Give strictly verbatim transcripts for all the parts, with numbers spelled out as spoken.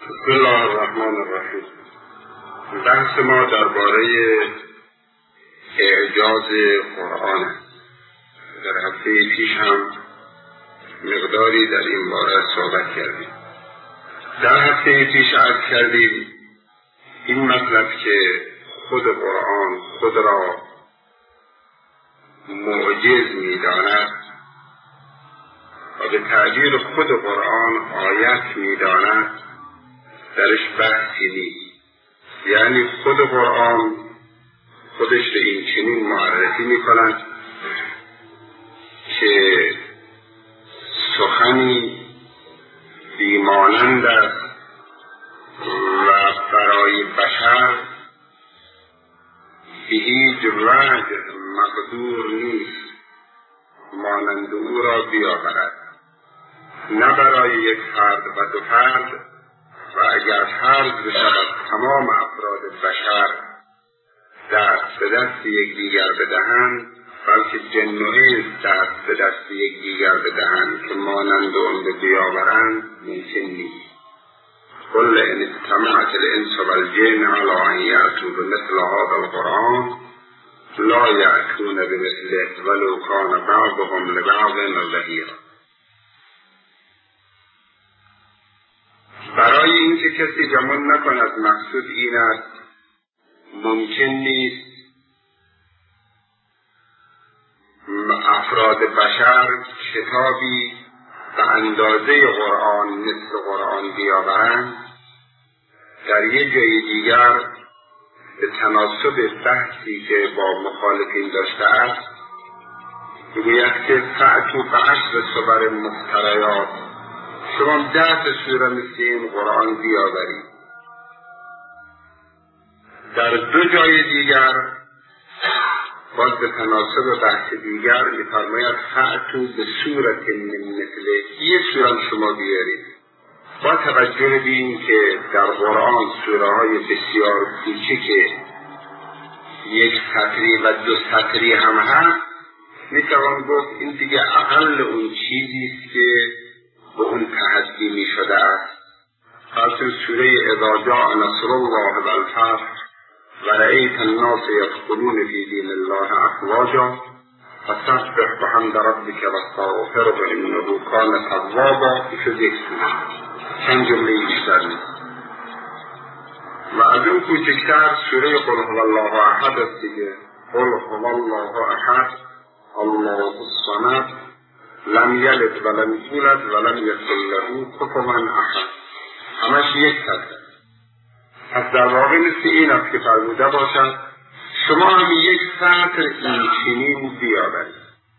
بسم الله الرحمن الرحیم. بحث ما درباره اعجاز قرآن است. در هفته پیش هم مقداری در این باره صحبت کردیم. در هفته پیش عرض کردیم این مطلب که خود قرآن خود را معجز می‌داند و به تعبیر خود قرآن آیت می‌داند، درش بحثی نیست. یعنی خود قرآن خودش به این چنین معرفی می‌کند که سخنی بیمانند است و برای بشر به هیچ وجه مقدور نیست مانند او را بیاورد، نه برای یک فرد و دو فرد، و اگر فرض بشود تمام افراد بشر دست به دست یکدیگر بدهند، بلکه جن و انس دست به دست یکدیگر بدهند که مانند آن بیاورند، ممکن نیست. قل ان اجتمعت الانس والجن علی ان یأتوا بمثل هذا القرآن لا یأتون بمثله ولو کان بعضهم لبعض ظهیرا. برای اینکه کسی گمان نکند مقصود این است ممکن نیست افراد بشر کتابی به اندازه قرآن مثل قرآن بیاورند، در یک جای دیگر به تناسب بحثی که با مخالفین داشته است میگوید که فأتوا بعشر صور مفتریات، شما ده سوره مثل این قرآن بیاورید. در دو جای دیگر باز به تناسب بحث دیگر می‌فرماید فأتوا بسورة من مثله، یک سوره شما بیارید. با توجه به این که در قرآن سوره های بسیار کوچک یک سطری و دو سطری هم هست، میتوان گفت این دیگه اقل اون چیزی است که به اون تحدی می شده است. خاصه سوره اذا جاء نصر الله والفتح و رأیت الناس يدخلون في دین الله افواجا فسبح بحمد ربک واستغفره انه کان توابا. شد یک سوره، چند جمله بیشتر نیست. و از اون کوچکتر سوره قل هو الله احد است دیگه. قل هو الله احد الله الصمد لم یلد ولم یولد ولم یکن له کفوا احد. همش یک سطر. پس در واقع مثل این است که فرموده باشد شما هم یک سطر این چنین بیاورید.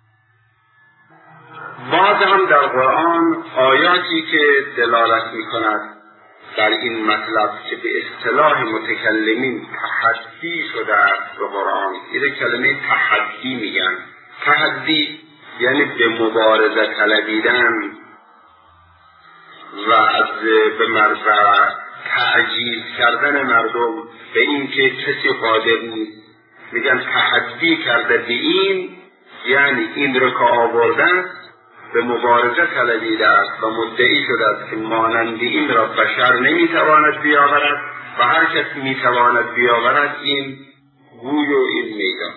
بعد هم در قرآن آیاتی که دلالت می کند در این مطلب که به اصطلاح متکلمین تحدی شده است به قرآن، این کلمه تحدی میگن. تحدی یعنی به مبارزه طلبیدن و از به مرزه تعجیز کردن مردم به این که کسی قادر نیست. میگن تحدی کرده به این، یعنی این رو که آوردن به مبارزه طلبیده است و مدعی شده است که مانند این را بشر نمیتواند بیاورد و هر کس میتواند بیاورد این گوی و این میدان.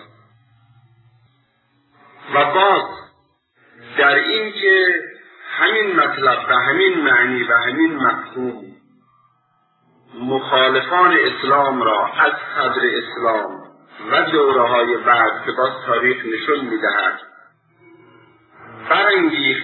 و باز در این که همین مطلب و همین معنی و همین مفهوم مخالفان اسلام را از صدر اسلام و دوره های بعد که باز تاریخ نشون میدهد برانگیخت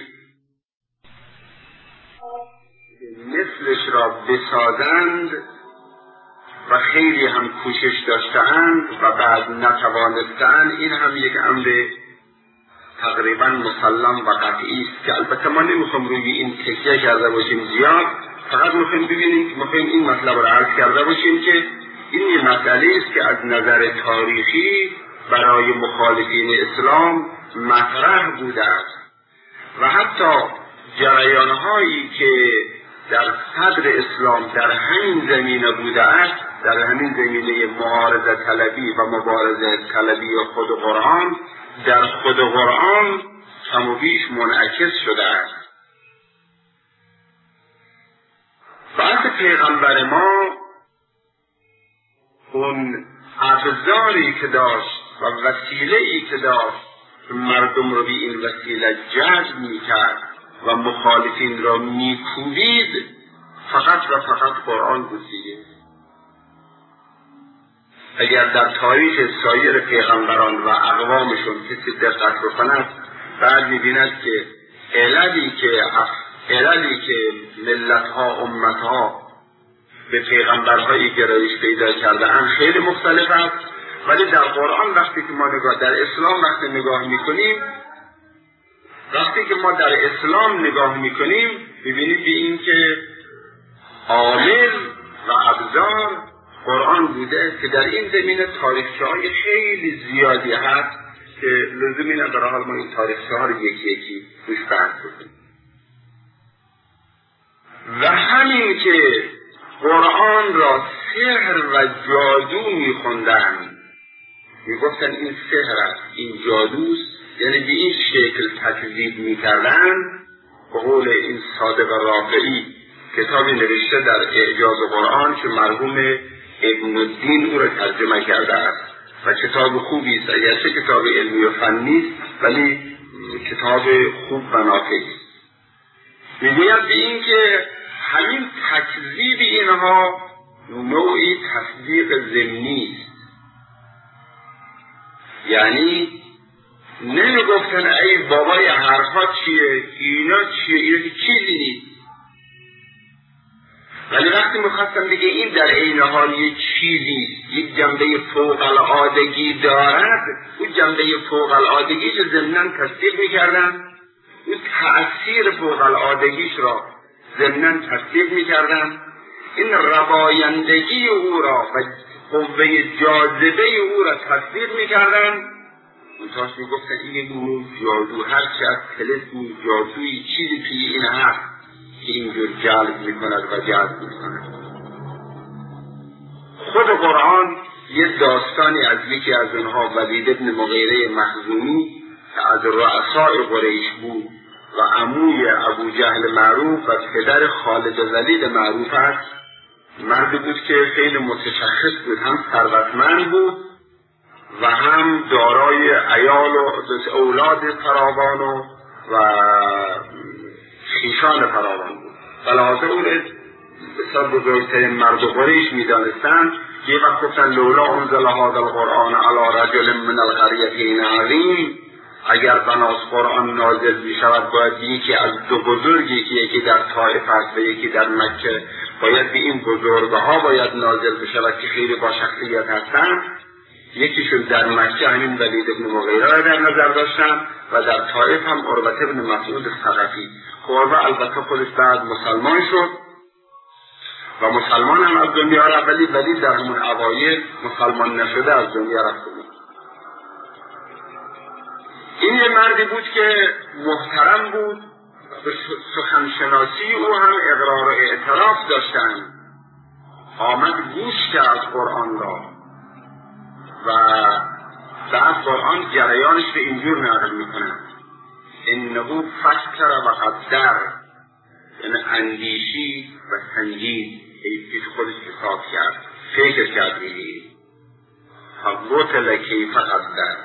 مثلش را بسازند و خیلی هم کوشش داشتند و بعد نتوانستند. این هم یک امر تقریبا مسلم و قطعی است که البته ما نمیخوام روی این تکیه کرده باشیم زیاد، فقط میخوایم ببینیم که میخوایم این مطلب را عرض کرده باشیم که این یه مسئله است که از نظر تاریخی برای مخالفین اسلام مطرح بوده است و حتی جریانهایی که در صدر اسلام در همین زمینه بوده است، در همین زمینه معارضه طلبی و مبارزه طلبی خود قرآن، در خود قرآن کم و بیش منعکس شده است. بعد وقت پیغمبر ما اون ابزاری که داشت و وسیله‌ای که داشت مردم رو به این وسیله جذب میکرد و مخالفین را میکوبید فقط و فقط قرآن بود دیگه. اگر در تاریخ سایر پیغمبران و اقوامشون کسی دقت بکند بعد میبیند که عللی که عللی که ملتها امتها به پیغمبرهایی گرایش پیدا کرده اند خیلی مختلف است، ولی در قرآن وقتی که ما نگاه در اسلام وقتی نگاه میکنیم وقتی که ما در اسلام نگاه میکنیم ببینید به این که عامل و ابزار قرآن بوده که در این زمینه تاریخچه‌های خیلی زیادی هست که لزومی نداره حال ما این تاریخچه‌ها رو یکی یکی روش بحث کنیم. و همین که قرآن را سحر و جادو میخوندن، میگفتن این سحر است، این جادوست، یعنی به این شکل تکذیب میکردن. به قول این صادق رافعی کتابی نوشته در اعجاز قرآن که مرحوم ابن الدین او را ترجمه کرده است و کتاب خوبی است، اگرچه کتاب علمی و فنی است ولی کتاب خوب و نافع است. میگوید به این که همین تکذیب اینها نوعی تصدیق ضمنی است، یعنی نمیگفتن ای بابای حرفا چیه، اینا چیه، اینا چیزی نیست، ولی وقتی میخواستم بگه این در عین حال یک چیزی، یک جنبه فوق العادگی دارد، اون جنبه فوق العادگیش ضمناً تصدیق میکردن، اون تأثیر فوق العادگیش را ضمناً تصدیق میکردن، این ربایندگی او را و قوه جاذبه او را تصدیق میکردن. منتهاش میگفتن این نوع جادو، هرچی از طلسمی جادویی چیزی توی این هست که اینجور جلب میکند و جذب میکند. خود قرآن یه داستانی از یکی از اونها ولید ابن مغیره مخزومی که از رؤسای قریش بود و عموی ابو جهل معروف و پدر خالد ولید معروف است، مردی بود که خیلی متشخص بود، هم ثروتمند بود و هم دارای عیال و اولاد فراوان و, و خیشان فراوان بود. بلحاظه اون بسیار بزرگترین مرد قریش میدانستند. یه وقت گفتن لولا انزل هذا القرآن علی رجل من القریتین عظیم، اگر بناس قرآن نازل می شود باید یکی از دو بزرگی که یکی در طائف است و یکی در مکه، باید به این بزرگها باید نازل بشود که خیلی با شخصیت هستند. یکیشون در مکه همین ولید ابن مغیره را در نظر داشتن و در طائف هم عروة ابن مسعود ثقفی. عروة البته خودش بعد مسلمان شد و مسلمان هم از دنیا رفت، ولی ولید در همون اوایل مسلمان نشده از دنیا رفت. این یه مردی بود که محترم بود، به سخنشناسی او هم اقرار و اعتراف داشتن. آمد گوش کرد قرآن را و بعد قرآن جریانش به اینجور نقل میکنه انه فکر و قدر، یعنی اندیشی و سنجید، پیش خودش حساب کرد، فکر کرد میگی فقتل کیف قدر.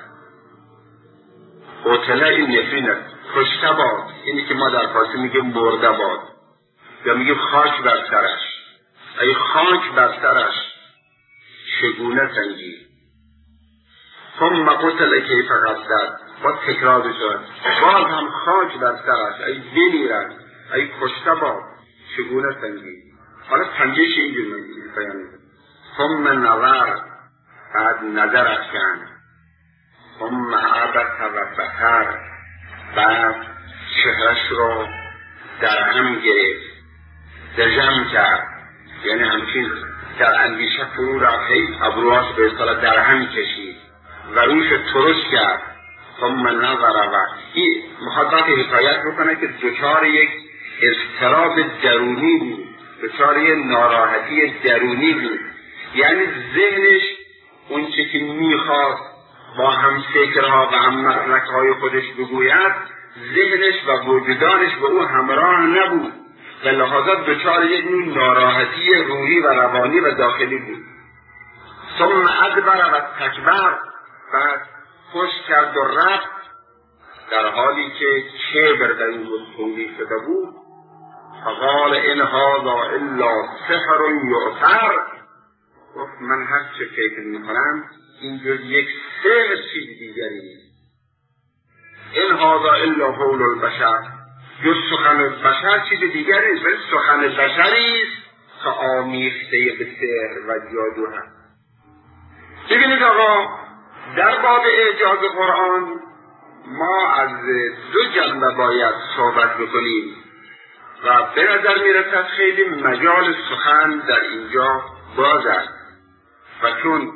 قتله این نفرین است، کشته باد، اینی که ما در فارسی میگه مرده باد یا میگه خاک بر سرش. ای خاک بر سرش چگونه سنجید. ثم قتل کیف قدر، با تکرار شد باز هم خاک بر سرش، ای بمیرد، ای کشته باد چگونه سنجید. حالا سنجش اینجور میگه بیان. ثم نظر، بعد نظر افکند. ثم عبس و بصر، بعد چهرش رو در هم گرفت، دژم کرد، یعنی همچین در اندیشه فرو رفت، ابروهاش به اصطلاح در هم کشید و روش ترش کرد. ثم نظر و این مخاطبات حکایت بکنه که دچار یک اضطراب درونی بود، دچار یک ناراحتی درونی بود، یعنی ذهنش اون چه که میخواست با هم فکرها و هم مسلکهای خودش بگوید، ذهنش و وجدانش به او همراه نبود و لحاظا دچار یک نوع ناراحتی روحی و روانی و داخلی بود. ثم ادبر و تکبر، بعد خوش کرد و رفت در حالی که کبر در این تولید شده بود. فقال ان هذا الا سحر یؤثر، گفت من هر چه فکر میکنم این جز یک سحر چیز دیگری نیست. ان هذا الا قول البشر، جز سخن بشر چیز دیگری نیست، ولی سخن بشری است که آمیخته به سحر و جادو هست. ببینید آقا، در باب اعجاز قرآن ما از دو جنبه باید صحبت بکنیم و به نظر میرسد خیلی مجال سخن در اینجا باز است و چون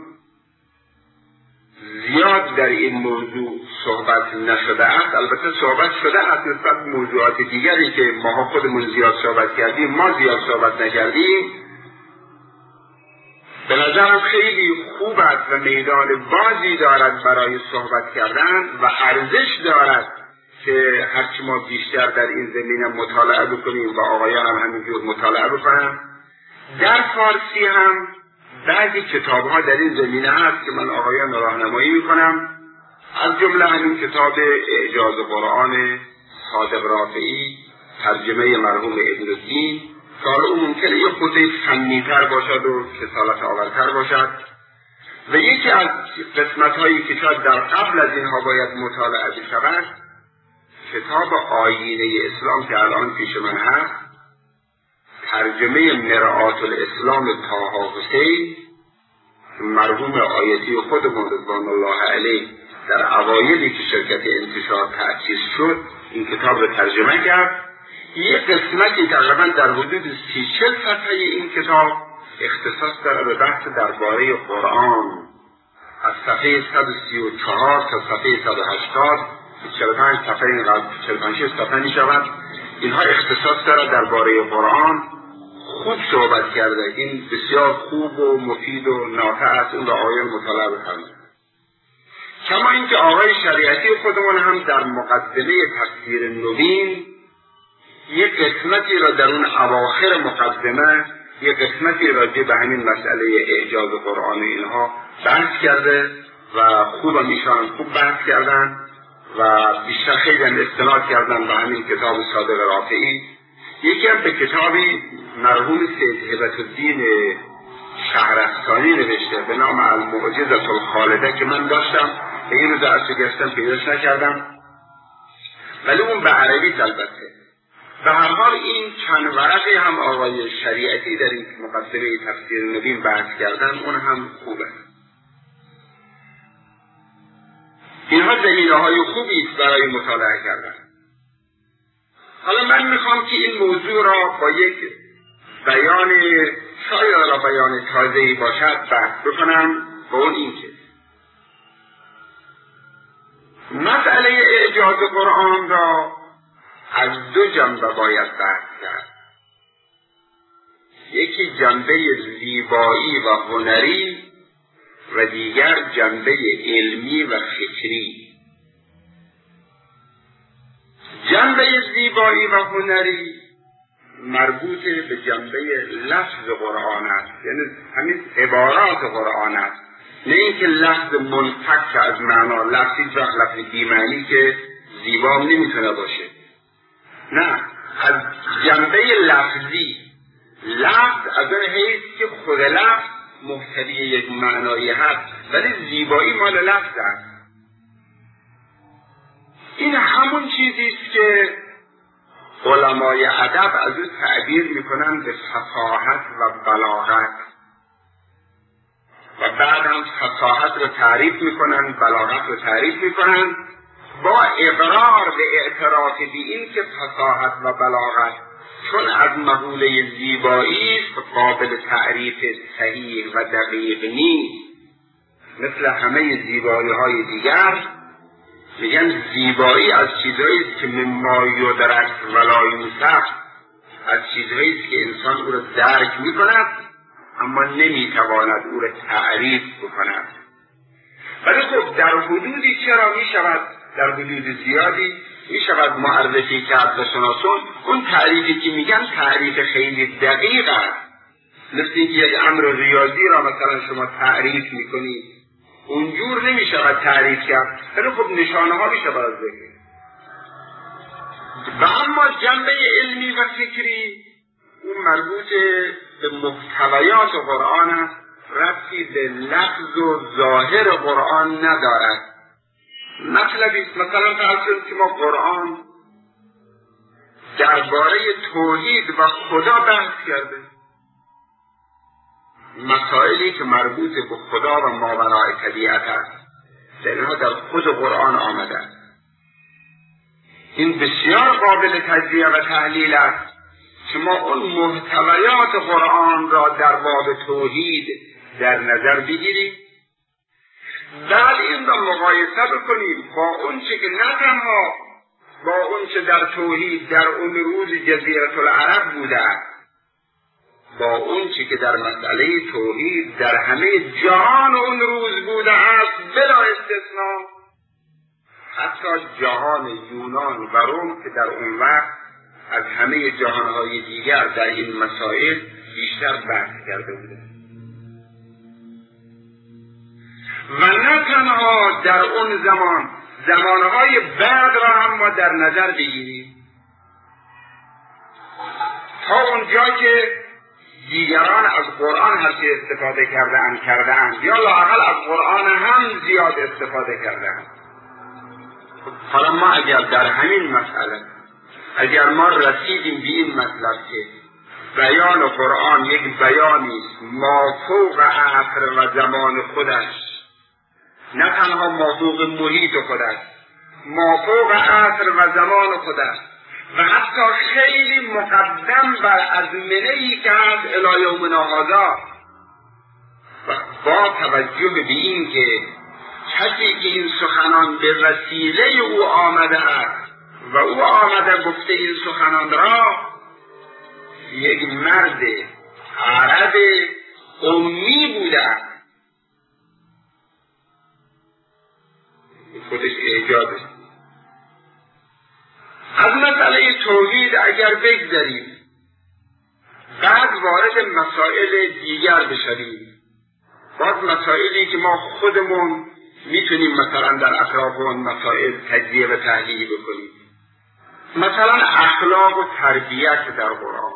زیاد در این موضوع صحبت نشده است، البته صحبت شده است نسبت موضوعات دیگری که ما خودمون زیاد صحبت کردیم، ما زیاد صحبت نکردیم، به نظرم خیلی خوب است و میدان بازی دارد برای صحبت کردن و ارزش دارد که هرچی ما بیشتر در این زمینه مطالعه بکنیم و آقایان هم همینجور مطالعه بکنن. در فارسی هم بعضی کتاب ها در این زمینه هست که من آقایان راهنمایی میکنم، از جمله همین کتاب اعجاز قرآن صادق رافعی، ترجمه مرحوم ابن الدین، که اون ممکنه یه خورده فنی‌تر باشد و کسالت آورتر باشد، و یکی از قسمت هایی که شاید در قبل از اینها باید مطالعه بشود کتاب آیینه اسلام که الان پیش من هست، ترجمه مرآت الاسلام طه حسین، مرحوم آیتی خودمون رضوان الله علیه در اوایلی که شرکت انتشار تأسیس شد این کتاب رو ترجمه کرد. یک قسمتی تقریبا در حدود سی چل صفحه این کتاب اختصاص داره به بحث درباره قرآن، از صفحه صد و سی و چهار تا صفحه صد و هشتاد، چهل و پنج صفحه اینقدر، چهل و پنج صفحه می شود. اینها اختصاص داره درباره قرآن. خوب صحبت کرده، این بسیار خوب و مفید و نافع است، اون را آقایان مطالعه بکنید. کما اینکه آقای شریعتی خودمون هم در مقدمه تفسیر نوین یک قسمتی را در اون اواخر مقدمه یک قسمتی راجع به همین مسئله اعجاز قرآن اینها بحث کرده و خوب هم ایشان خوب بحث کردن و بیشتر خیلی هم استناد کردن به همین کتاب صادق رافعی. یکی هم به کتابی مرحوم سید هبت الدین شهرستانی نوشته به نام المعجزة الخالده که من داشتم به این روز عرصه گشتم پیداش نکردم، ولی اون به عربی البته. به هر حال این چند ورقی هم آقای شریعتی در این مقدمه تفسیر نوین بحث کردن، اون هم خوبه. اینها زمینه های خوبی است برای مطالعه کردن. حالا من میخوام که این موضوع را با یک بیان شاید را بیان تازه‌ای باشد بحث بکنم، با اون این که مسئله اعجاز قرآن را از دو جنبه باید بحث کرد. یکی جنبه زیبایی و هنری و دیگر جنبه علمی و فکری. جنبه زیبایی و هنری مربوط به جنبه لفظ قرآن است، یعنی همین عبارات قرآن است، نه اینکه لفظ منفک از معنا، لفظی وقت لفظ بی‌معنی که زیبا نمیتونه باشه. نه، از جنبه لفظی، لفظ از اون حیث که خود لفظ محتوی یک معنایی هست ولی زیبایی مال لفظ است. این همون چیزی است که علمای ادب از او تعبیر میکنن به فصاحت و بلاغت و بعد هم فصاحت رو تعریف میکنن، بلاغت رو تعریف میکنن، با اقرار به اعتراف به این که فصاحت و بلاغت چون از مقوله زیبایی است قابل تعریف صحیح و دقیق نیست، مثل همه زیبایی های دیگر. میگن زیبایی از چیزهایی است که مما یدرک ولا یوصف، از چیزهایی است که انسان او را درک میکند اما نمیتواند او را تعریف بکند. ولی خب در حدودی چرا میشود، در حدود زیادی می شود معرفی کرد و شناسون. اون تعریفی که میگن تعریف خیلی دقیق است، مثل اینکه یک امر ریاضی را مثلا شما تعریف میکنید، اونجور نمی شود تعریف کرد، ولی خب نشانه ها می شود ذکر. و اما جنبه علمی و فکری اون مربوط به محتویات قرآن است، ربطی به لفظ و ظاهر قرآن ندارد. مطلبی است مثلا فرض کنید که ما قرآن درباره توحید و خدا بحث کرده، مسائلی که مربوط به خدا و ماورای طبیعت است، در اینها در خود قرآن آمده است. این بسیار قابل تجزیه و تحلیل است که ما اون محتویات قرآن را در باب توحید در نظر بگیریم، بعد این را مقایسه بکنیم با اون چه که نه تنها با اون چه در توحید در اون روز جزیره العرب بوده است، با اون چه که در مسئله توحید در همه جهان اون روز بوده است بلا استثناء، حتی جهان یونان و روم که در اون وقت از همه جهانهای دیگر در این مسائل بیشتر بحث کرده بوده. و نه تنها در اون زمان، زمانهای بعد را هم ما در نظر بگیریم، تا اونجا که دیگران از قرآن هرچی استفاده کرده اند کرده اند یا لااقل از قرآن هم زیاد استفاده کرده اند. حالا ما اگر در همین مسئله اگر ما رسیدیم به این مطلب که بیان قرآن یک بیانی است مافوق عصر و زمان خودش، نه تنها مافوق محیط خودش، مافوق عصر و زمان خودش و حتی خیلی مقدم بر ازمنه‌ای که از الی یومنا هذا، و با توجه به این که کسی که این سخنان به وسیله او آمده است و او آمده گفته این سخنان را، یک مرد عرب امی بوده است، خودش اعجازه. از مسئله توحید اگر بگذریم بعد وارد مسائل دیگر بشویم، باز مسائلی که ما خودمون میتونیم مثلا در اطراف اون مسائل تجزیه و تحلیل بکنیم، مثلا اخلاق و تربیت در قرآن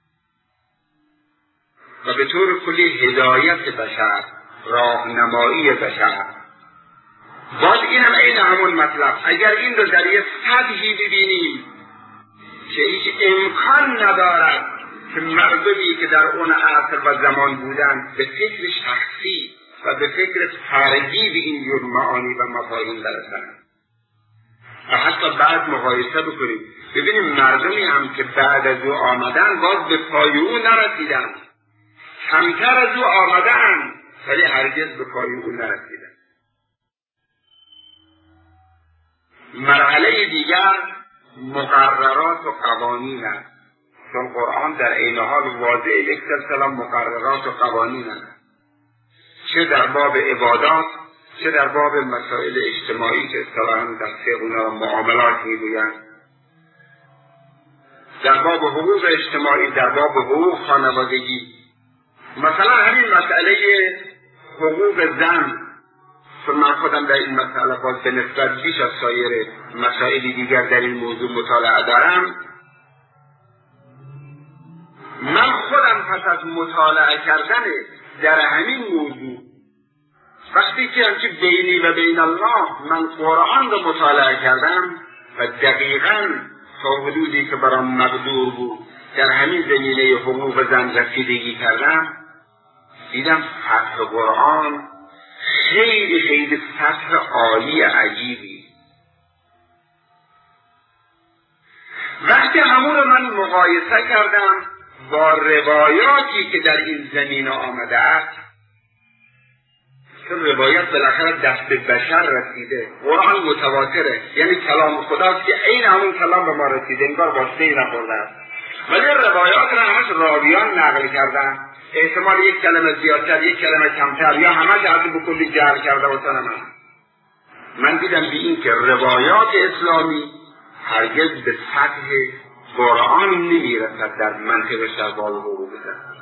و به طور کلی هدایت بشر، راهنمایی بشر. باز این هم این همون مطلب، اگر این رو در یک سطحی ببینیم که هیچ امکان ندارد که مردمی که در اون عصر و زمان بودن به فکر شخصی و به فکر ترغیب این جور معانی و مفاهیم برسند، و حتی بعد مقایسه بکنیم ببینیم مردمی هم که بعد از او آمدن باز به پای او نرسیدن، کمتر از او آمدن ولی هرگز به پای او نرسیدن. مرحله دیگر مقررات و قوانین است، چون قرآن در عین حال واضح یک سلسله مقررات و قوانین است، چه در باب عبادات چه در باب مسائل اجتماعی که اصطلاحاً در فقه معاملات میگویند، در باب حقوق اجتماعی، در باب حقوق خانوادگی. مثلا همین مسئله حقوق زن، چون من خودم در این مسئله باز به نسبت بیش از سایر مسائل دیگر در این موضوع مطالعه دارم، من خودم پس از مطالعه کردن در همین موضوع، وقتی که همچه بینی و بین الله من قرآن رو مطالعه کردم و دقیقاً تا حدودی که برام مقدور بود در همین زمینه حقوق زن رسیدگی کردم، دیدم سطح قرآن خیلی خیلی سطح عالی عجیبی. وقتی همون رو من مقایسه کردم با روایاتی که در این زمینه آمده است، چون روایات بالاخره دست بشر رسیده، قرآن متواتره، یعنی کلام خداست که عین همون کلام به ما رسیده، انگار واسطه‌ای نخورده است، ولی روایات را همش راویان نقل کردن، احتمال یک کلمه زیادتر یک کلمه کمتر یا همش از به کلی جعل کرده باشن. من من دیدم به این که روایات اسلامی هرگز به سطح قرآن نمیرسد در منطق شربال حروب زد.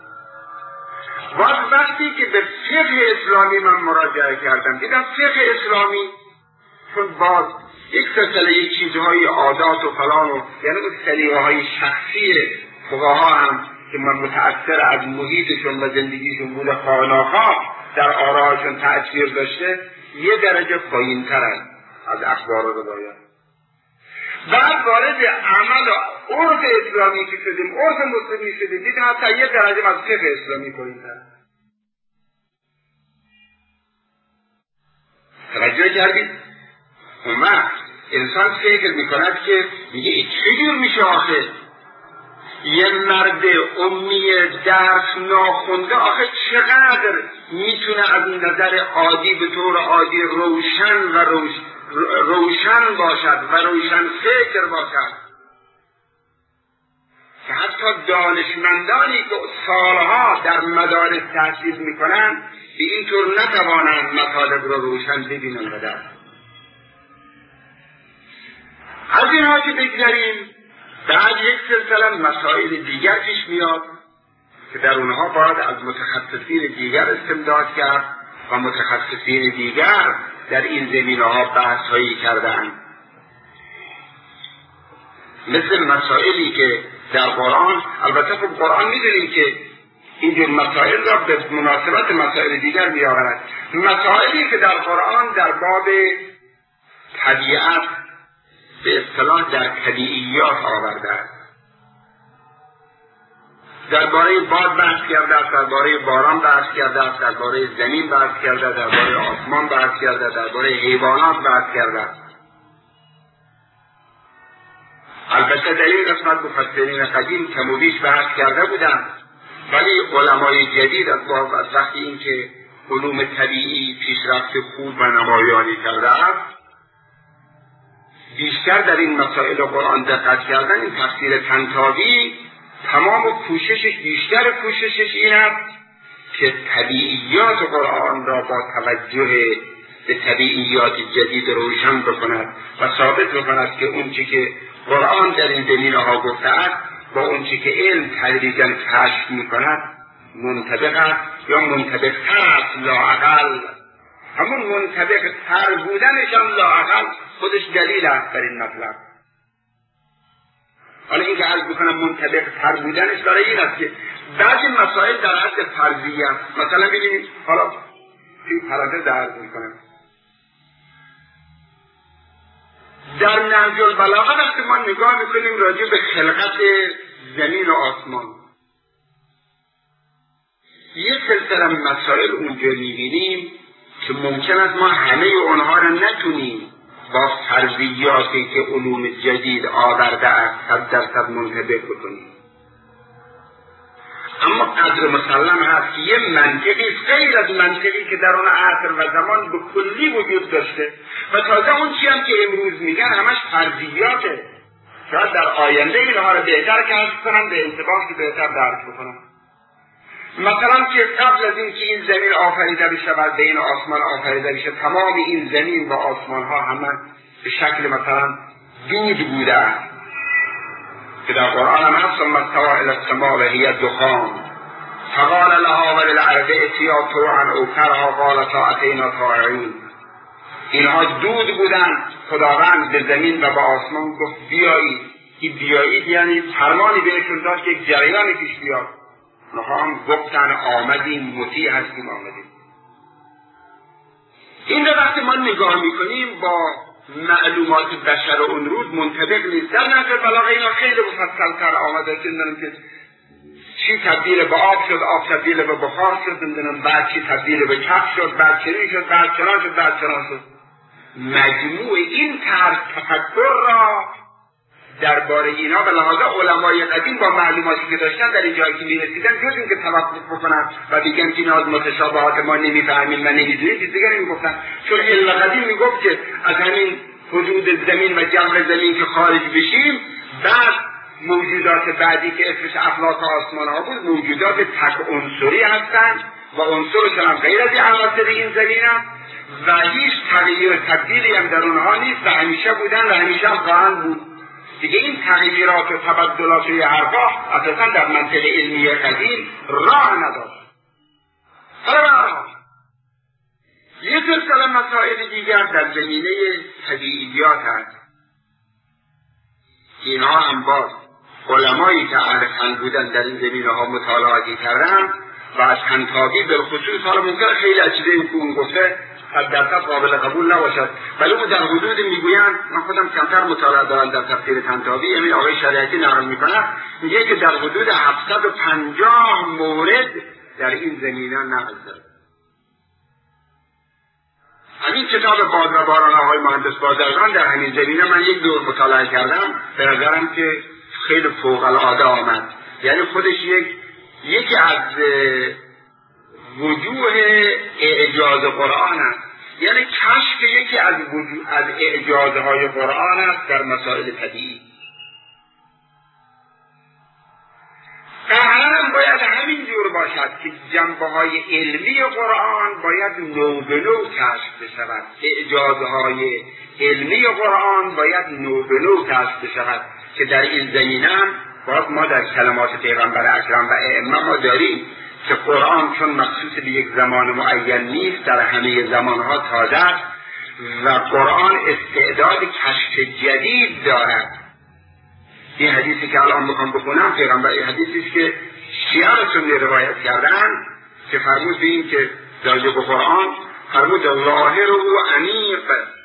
باز وقتی که به فقه اسلامی من مراجعه کردم دیدم فقه اسلامی چون باز یک سلسله یک چیزهای عادات و فلان و یعنی اون سلیقه‌های شخصی فقها هم که من متأثر از محیطشون و زندگیشون بوده خانه‌ها در آراءشون تأثیر داشته یه درجه پایین‌تر از اخبار و روایات. بعد وارد عمل و عرف اسلامی که شدیم عرف مسلمی شدیم دیدیم حتی یه درجه از فقه اسلامی پایین‌تر. توجه کردید؟ اون وقت انسان فکر میکند که میگه این چجور میشه آخه یه مرد امی درس ناخونده آخه چقدر میتونه از نظر عادی به طور عادی روشن و روش روشن باشد و روشن فکر باشد که حتی دانشمندانی که سالها در مدارس تحصیل میکنند به این طور نتوانند مطالب را روشن ببینند و درک. از اینها که بگذاریم بعد یک سلسله مسائل دیگر پیش میاد که در اونها باید از متخصصین دیگر استمداد کرد و متخصصین دیگر در این زمینه‌ها بحث هایی کردند، مثل مسائلی که در قرآن، البته خب قرآن میدونیم که اینجور مسائل را به مناسبت مسائل دیگر میآورد. مسائلی که در قرآن در باب طبیعت به اصطلاح در طبیعیات آورده است، درباره باد بحث کرده است، درباره باران بحث کرده است، درباره زمین بحث کرده، درباره آسمان بحث کرده، درباره حیوانات بحث کرده. البته در این قسمت مفسرین قدیم کم و بیش بحث کرده بودند، ولی علمای جدید از وقتی اینکه علوم طبیعی پیشرفت خوب و نمایانی کرده است بیشتر در این مسائل قرآن دقت کردن. این تفسیر طنطاوی تمام کوششش بیشتر کوششش این است که طبیعیات قرآن را با توجه به طبیعیات جدید روشن بکند و ثابت بکند که اون چی که قرآن در این زمینه‌ها گفته است با اون چی که علم تدریجاً کشف میکند منطبق است یا منطبق تر است لااقل. همون منطبق تر بودنش هم لااقل خودش دلیل است بر این مطلب. حالا این که عرض بکنم منطبق تر بودنش برای این است که بعضی مسائل در حد فرضیه است. مثلا ببینید حالا این پرانتز عرض میکنم در نهج البلاغه وقتی ما نگاه میکنیم راجع به خلقت زمین و آسمان یه سلسله مسائل اونجا میبینیم که ممکن است ما همه اونها را نتونیم با فرضیاتی که علوم جدید آورده است صد درصد منطبق بکنیم، اما قدر مسلم هست که یه منطقی غیر از منطقی که در اون عصر و زمان به کلی وجود داشته و تازه اون چی هم که امروز میگن همش فرضیاته. شاید در آینده اینها را بهتر کشف کنن، به انطباقی بهتر درک بکنن. مثلا که قبل از این که این زمین آفریده بشه و بین آسمان آفریده بشه تمام این زمین و آسمان ها همه به شکل مثلا دود بوده است که در قرآن هم هست ثم استوى الی السماء وهی دخان فقال لها وللارض ائتیا طوعا او کرها قالتا اتینا طاعین. اینها دود بودن، خداوند به زمین و به آسمان گفت بیایید. این بیایید یعنی فرمانی بهشون داد که یک جریانی پیش بیاد. اونها هم گفتن آمدیم، مطیع هستیم آمدیم. این رو وقتی ما نگاه میکنیم با معلومات بشر اون روز منطبق نیست. در نظر بلاغه اینا خیلی مفصل‌تر آمده که نمیدونم که چی تبدیل به آب شد، آب تبدیل به بخار شد، نمیدونم بعد چی تبدیل به کف شد، بعد چنین شد، بعد چنان شد، بعد چنان شد. مجموع این طرز تفکر را درباره اینا به لحاظ علمای قدیم با معلوماتی که داشتن در این جایی که میرسیدن جز این که توقف بکنن و بگن که اینا از متشابهات ما نمیفهمیم و نمیدونیم چیز دیگری میگفتن. چون علم قدیم میگفت که از همین حدود زمین و جو زمین که خارج بشیم بعد موجودات بعدی که اسمش افلاک آسمان ها بود موجودات تک عنصری هستند و عنصرشون هم غیر از عناصر این زمین هست و هیچ تغییر تبدیلی هم در اونها نیست و همیشه بودن و همیشه هم خواهند بود. دیگه این تغییرات و تبدلات و حرفا اساسا در منطق علمی قدیم راه نداشت. حالا یک سلسله مسائل دیگر در زمینه طبیعیات هست. اینها هم باز علمایی که اهل فن بودن در این زمینه ها مطالعاتی کردن و از طنطاوی بالخصوص، حالا ممکنه خیلی از چیزایی که اون گفته صد درصد قابل قبول نباشد، ولی اون در حدود میگویند، من خودم کمتر مطالعه دارم در تفسیر طنطاوی، همین آقای شریعتی نقل میکنه، میگه که در حدود هفتصد و پنجاه مورد در این زمینه نقل داره. همین کتاب باد و باران آقای مهندس بازرگان در همین زمینه من یک دور مطالعه کردم، به نظرم که خیلی فوق العاده آمد. یعنی خودش یک یکی از وجوه اعجاز قرآن است، یعنی کشف یکی از وجوه از اعجازهای قرآن است در مسائل طبیعی. قطعاً باید همین جور باشد که جنبه‌های علمی قرآن باید نو به نو کشف بشود، اعجازهای علمی قرآن باید نو به نو کشف بشود، که در این زمینه باز ما در کلمات پیغمبر اکرم و ائمه ما داریم که قرآن چون مخصوص به یک زمان معین نیست، در همه زمانها تازه است و قرآن استعداد کشف جدید دارد. این حدیثی که الان میخوام بخونم پیغمبر، این حدیثی است که شیعه سنی روایت کردن که فرمود به این که در جب قرآن فرمود ظاهره عمیق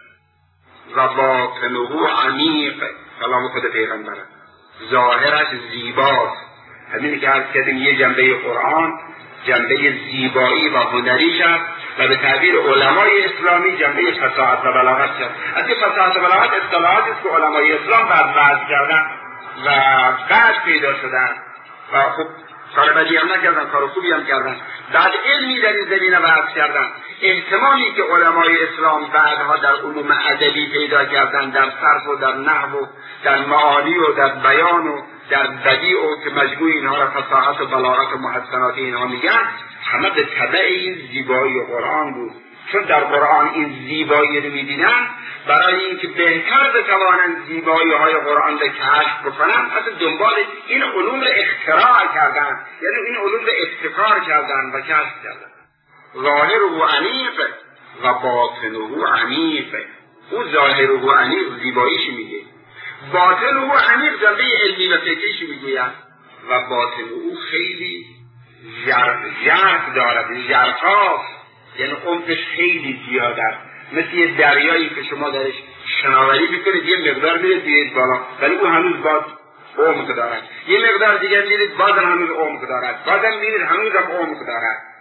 و باطنه عمیق. کلام خود پیغمبر، ظاهرش زیباست. همینی که عرض کردیم یه جنبه قرآن جنبه زیبایی و هنریش است و به تعبیر علمای اسلامی جنبه فصاحت و بلاغت است. از این فصاحت و بلاغت اصطلاحاتی است که علمای اسلام بعد وضع کردن و بعد پیدا شدن و خب کار بدی هم نکردن، کار خوبی هم کردن، بعد علمی در این زمینه وضع کردن. احتمالی که علمای اسلام بعدها در علوم ادبی پیدا کردن، در صرف و در نحو و در معانی و در بیان و در بدیع و که مجموع اینها را فصاحت و بلاغت و محسنات اینها میگن، همه به تبع این زیبایی قرآن بود. چون در قرآن این زیبایی رو می‌بینن، برای اینکه بهتر بتوانند زیبایی های قرآن را کشف بکنن، پس دنبال این علوم را اختراع کردن، یعنی این علوم را ابتکار کردن و کشف کردن. ظاهره عمیق و باطنه عمیق. او ظاهره عمیق زیباییش میگه، باطنه عمیق جنبه علمی و فکریش میگه و باطن او خیلی ژرف دارد، ژرفاست، یعنی عمقش خیلی زیاد است، مثل یه دریایی که شما درش شناوری میکنید یه مقدار میرید بیاید بالا ولی او هنوز باز عمق دارد، یه مقدار دیگر میرید بازم هنوز عمق دارد، بازم میرید هنوز هم عمق دارد.